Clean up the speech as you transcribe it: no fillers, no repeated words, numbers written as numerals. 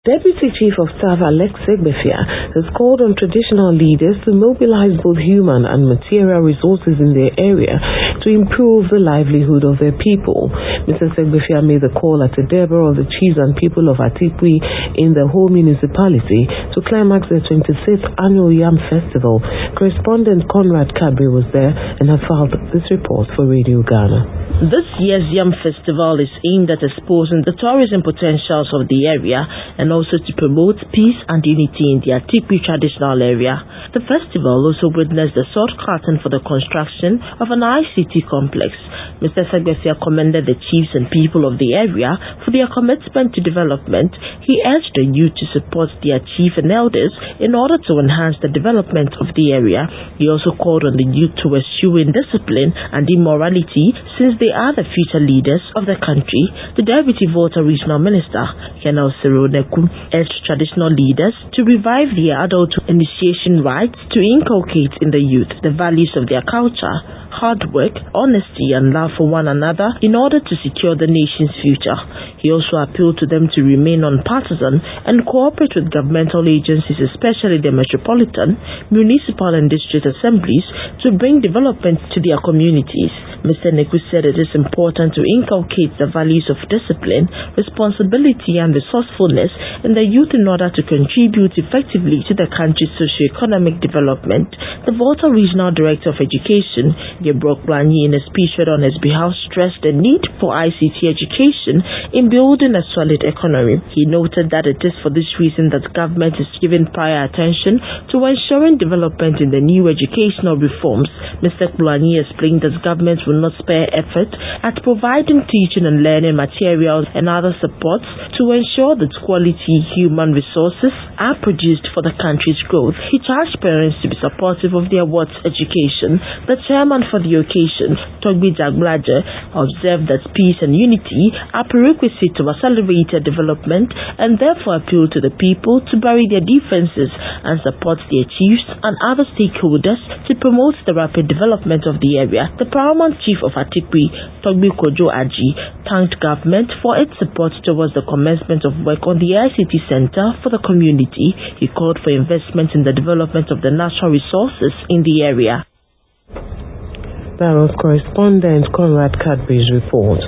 Deputy Chief of Staff Alex Egbefia has called on traditional leaders to mobilize both human and material resources in their area to improve the livelihood of their people. Mr. Egbefia made the call at a Deborah of the chiefs and people of Atikwi in the whole municipality to climax the 26th annual Yam Festival. Correspondent Conrad Kadri was there and has filed this report for Radio Ghana. This year's Yam Festival is aimed at exposing the tourism potentials of the area and also to promote peace and unity in the Atikwi traditional area. The festival also witnessed the salt curtain for the construction of an ICT complex. Mr. Egbefia commended the chiefs and people of the area for their commitment to development. He urged the youth to support their chief and elders in order to enhance the development of the area. He also called on the youth to eschew indiscipline and immorality since they are the future leaders of the country. The Deputy Volta Regional Minister, Colonel Cyril Neku, urged traditional leaders to revive their adult initiation rites to inculcate in the youth the values of their culture, hard work, honesty, and love for one another in order to secure the nation's future. He also appealed to them to remain nonpartisan and cooperate with governmental agencies, especially the metropolitan, municipal, and district assemblies, to bring development to their communities. Mr. Neku said it is important to inculcate the values of discipline, responsibility, and resourcefulness in the youth in order to contribute effectively to the country's socio-economic development. The Volta Regional Director of Education, Gabriel Glanyi, in a speech read on his behalf, stressed the need for ICT education in building a solid economy. He noted that it is for this reason that government is giving prior attention to ensuring development in the new educational reforms. Mr. Glanyi explained that government will not spare effort at providing teaching and learning materials and other supports to ensure that quality human resources are produced for the country's growth. He charged parents to be supportive of their wards education. The chairman for the occasion, Togbi Jaglaje, observed that peace and unity are prerequisite to accelerated development and therefore appealed to the people to bury their differences and support their chiefs and other stakeholders to promote the rapid development of the area. The paramount chief of Atikwi, Togbi Kojo Aji, thanked government for its support towards the commencement of work on the ICT center for the community. He called for investment in the development of the natural resources in the area. That was correspondent Conrad Cadbury's report.